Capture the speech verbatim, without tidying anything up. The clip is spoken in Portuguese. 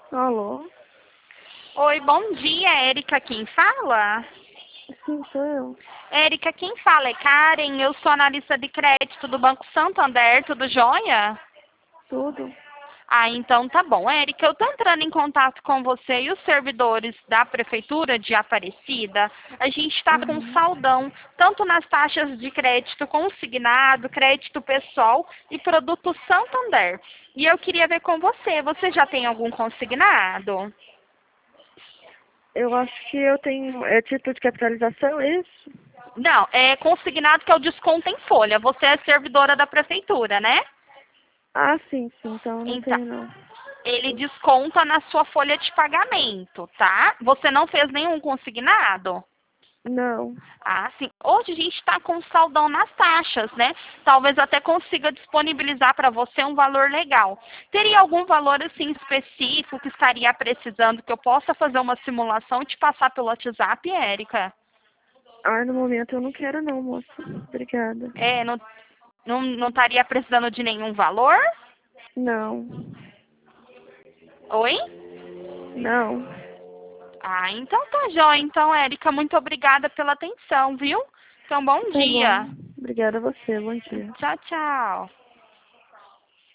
Alô? Oi, bom dia, Érica, quem fala? Sim, sou eu. Érica, quem fala é Karen, eu sou analista de crédito do Banco Santander, tudo jóia? Tudo? Ah, então tá bom. Érica, eu tô entrando em contato com você e os servidores da Prefeitura de Aparecida. A gente está com Uhum. saldão, tanto nas taxas de crédito consignado, crédito pessoal e produto Santander. E eu queria ver com você, você já tem algum consignado? Eu acho que eu tenho. É título de capitalização, é isso? Não, é consignado que é o desconto em folha. Você é servidora da prefeitura, né? Ah, sim, sim, então eu não Então, tenho não. ele desconta na sua folha de pagamento, tá? Você não fez nenhum consignado? Não. Ah, sim. Hoje a gente está com saldão nas taxas, né? Talvez até consiga disponibilizar para você um valor legal. Teria algum valor assim específico que estaria precisando que eu possa fazer uma simulação e te passar pelo WhatsApp, Érica? Ah, no momento eu não quero não, moça. Obrigada. É, não, não, não estaria precisando de nenhum valor? Não. Oi? Não. Ah, então tá jóia. Então, Érica, muito obrigada pela atenção, viu? Então, bom Tá bom. dia. Obrigada a você. Bom dia. Tchau, tchau.